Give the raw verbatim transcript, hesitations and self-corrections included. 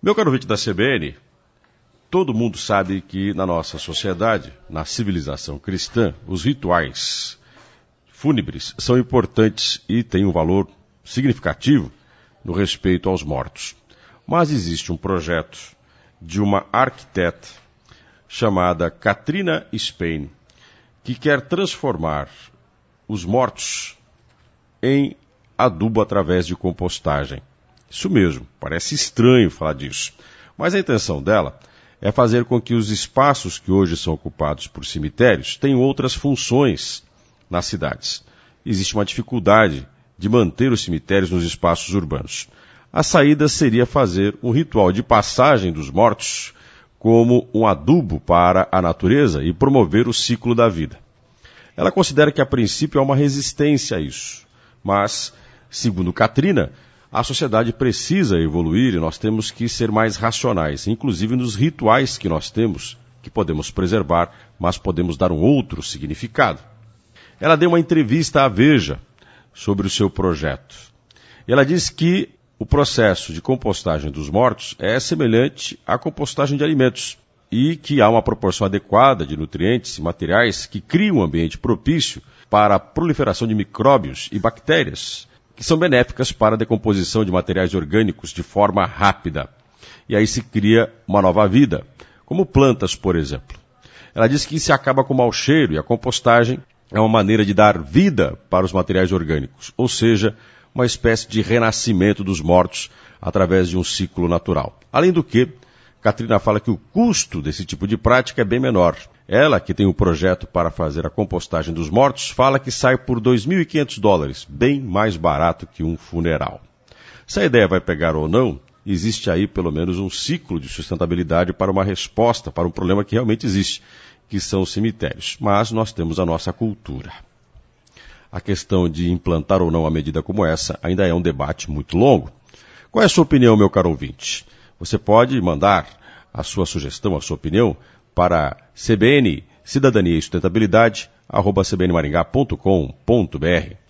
Meu caro ouvinte da C B N, todo mundo sabe que na nossa sociedade, na civilização cristã, os rituais fúnebres são importantes e têm um valor significativo no respeito aos mortos. Mas existe um projeto de uma arquiteta chamada Katrina Spain, que quer transformar os mortos em adubo através de compostagem. Isso mesmo, parece estranho falar disso, mas a intenção dela é fazer com que os espaços que hoje são ocupados por cemitérios tenham outras funções nas cidades. Existe uma dificuldade de manter os cemitérios nos espaços urbanos. A saída seria fazer um ritual de passagem dos mortos como um adubo para a natureza e promover o ciclo da vida. Ela considera que a princípio há uma resistência a isso, mas, segundo Katrina, a sociedade precisa evoluir e nós temos que ser mais racionais, inclusive nos rituais que nós temos, que podemos preservar, mas podemos dar um outro significado. Ela deu uma entrevista à Veja sobre o seu projeto. Ela diz que o processo de compostagem dos mortos é semelhante à compostagem de alimentos e que há uma proporção adequada de nutrientes e materiais que criam um ambiente propício para a proliferação de micróbios e bactérias, que são benéficas para a decomposição de materiais orgânicos de forma rápida. E aí se cria uma nova vida, como plantas, por exemplo. Ela diz que se acaba com o mau cheiro e a compostagem é uma maneira de dar vida para os materiais orgânicos, ou seja, uma espécie de renascimento dos mortos através de um ciclo natural. Além do que, Katrina fala que o custo desse tipo de prática é bem menor. Ela, que tem um projeto para fazer a compostagem dos mortos, fala que sai por dois mil e quinhentos dólares, bem mais barato que um funeral. Se a ideia vai pegar ou não, existe aí pelo menos um ciclo de sustentabilidade para uma resposta para um problema que realmente existe, que são os cemitérios. Mas nós temos a nossa cultura. A questão de implantar ou não uma medida como essa ainda é um debate muito longo. Qual é a sua opinião, meu caro ouvinte? Você pode mandar a sua sugestão, a sua opinião, para cbn cidadania e sustentabilidade arroba c b n maringá ponto com ponto b r.